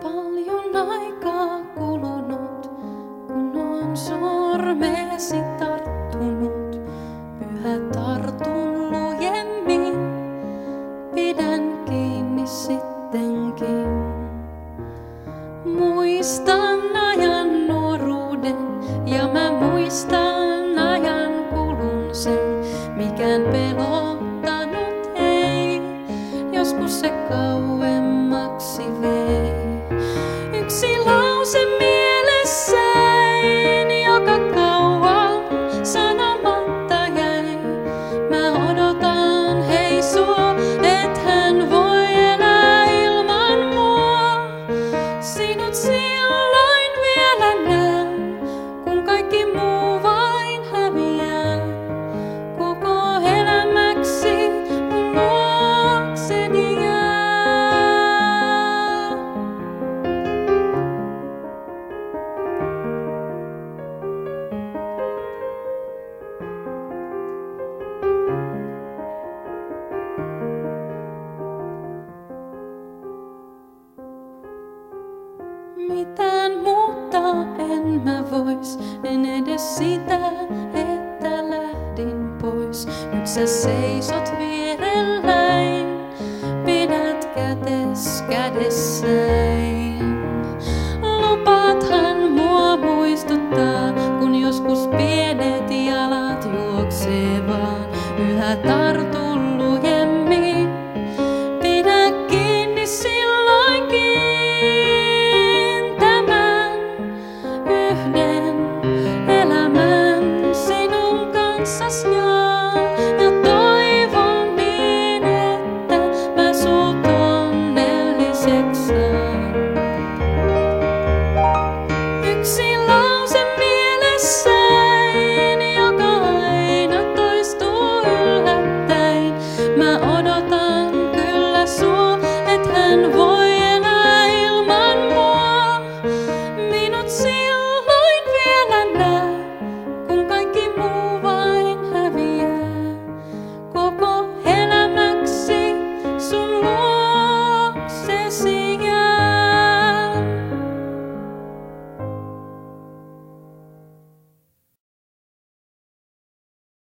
Paljon aikaa kulunut, kun on sormesi tarttunut. Yhä tartun lujemmin, pidän kiinni sittenkin. Muistan ajan nuoruuden ja mä muistan ajan kulun sen, mikään pelottanut ei, joskus se kauemmaksi vei. Yksi lause mielessäin, joka kauan sanomatta jäi. Mä odotan hei sua, et hän voi elää ilman mua. Sinut silloin vielä näen, kun kaikki muu vain häviää. Koko elämäksi mun luokseni jää. Mitään muuttaa en mä vois, en edes sitä, että lähdin pois. Nyt sä seisot vierelläin, pidät kätes kädessäin. Lupaathan mua muistuttaa, kun joskus pienet jalat juoksee vaan. Yhä tartun lujemmin, pidä kiinni silloinkin. Ja toivon niin, että mä sut onnelliseksi saan. Yksi lause mielessäin, joka aina toistuu yllättäen. Mä